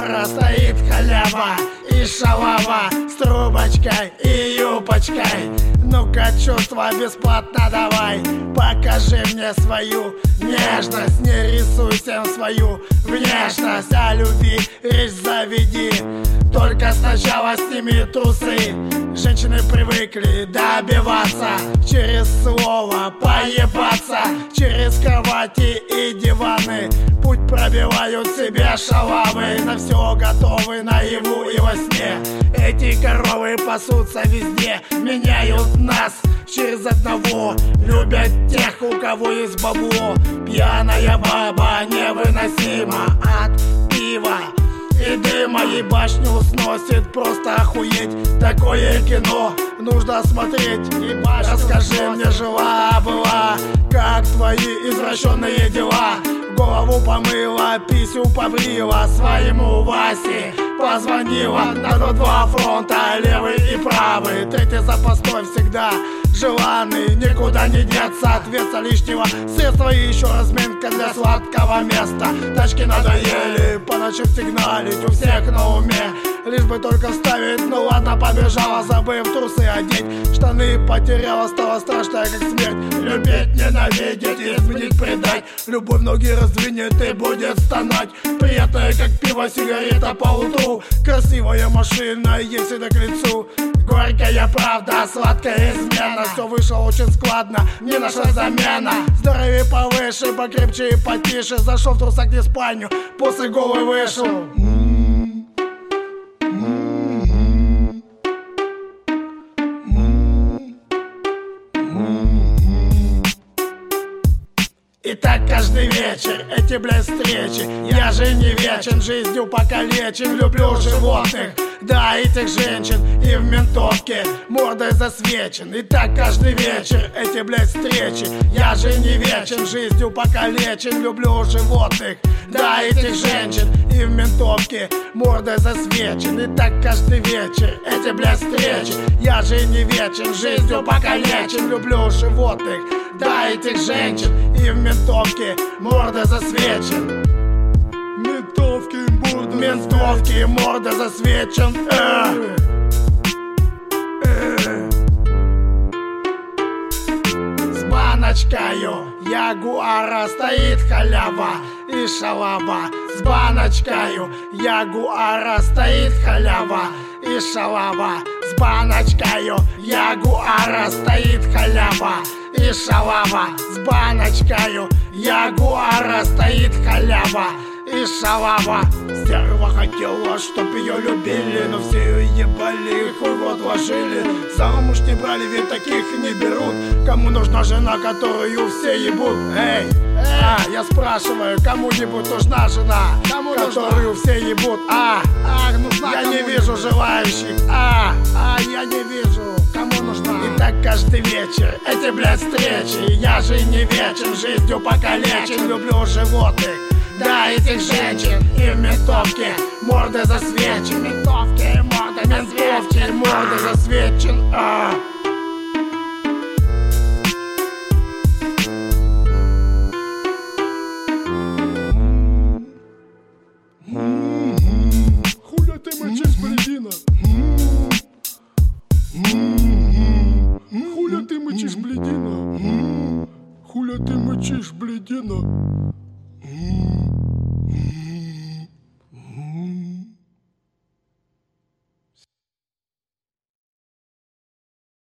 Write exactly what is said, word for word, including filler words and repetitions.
ягуара стоит халява и шалава с трубочкой и юбочкой. Ну-ка, чувства бесплатно давай, покажи мне свою нежность, не рисуй всем свою внешность. О любви речь заведи, только сначала сними трусы. Женщины привыкли добиваться через слово, поебаться через кровати и диваны. Путь пробивают себе шалавы, на все готовы наяву и во сне. Эти коровы пасутся везде, меняют нас через одного. Любят тех, у кого есть бабло. Пьяная баба невыносима от пива и дыма, ей башню сносит, просто охуеть. Такое кино нужно смотреть. Расскажи мне, жила-была, как твои извращенные дела? Голову помыла, писю побрила, своему Васе позвонила. Надо два фронта, левый и правый, третий запасной всегда желанный. Никуда не деться, ответца лишнего средства и еще разминка для сладкого места. Тачки надоели, по ночам сигналить у всех на уме, лишь бы только вставить. Ну ладно, побежала, забыв трусы одеть. Штаны потеряла, стала страшная как смерть. Любить, ненавидеть, изменить, предать. Любовь ноги раздвинет и будет стонать. Приятная как пиво, сигарета по утру. Красивая машина, ей всегда к лицу. Горькая правда, сладкая измена. Все вышло очень складно, не нашла замена. Здоровее повыше, покрепче и потише. Зашел в трусах не спальню, после голой вышел. И так каждый вечер, эти, блядь, встречи. Я же не вечен, жизнью покалечен. Люблю животных, да, этих женщин. И в ментовке мордой засвечен. И так каждый вечер, эти, блядь, встречи. Я же не вечен, жизнью покалечен. Люблю животных, да, этих женщин. И в ментовке мордой засвечен. И так каждый вечер, эти, блядь, встречи. Я же не вечен, жизнью покалечен. Люблю животных, да, этих женщин. И в ментовке морда засвечен. Ментовки морда Ментовки морда засвечен. э. Э. С баночкою ягуара стоит халява и шалава. С баночкою ягуара стоит халява и шалава. С баночкою ягуара стоит халява и шалава. С баночкою ягуара стоит халява и шалава. Стерва хотела, чтоб ее любили, но все ее ебали, хуй в рот ложили. Замуж не брали, ведь таких не берут. Кому нужна жена, которую все ебут? Эй, эй, а, я спрашиваю, кому-нибудь нужна жена, кому которую нужна? Все ебут? А, а нужна я не вижу желающих. А, а, я не вижу. Кому нужна? И так каждый вечер, эти, блядь, встречи. Я же не вечен, жизнью покалечен. Люблю животных, да, этих женщин. И в ментовке морда засвечен. Ментовке морда засвечен. Морда засвечен. А. Хуля ты мочишь, блядина? Хуля ты мочишь, блядина? Хуля ты мочишь, блядина?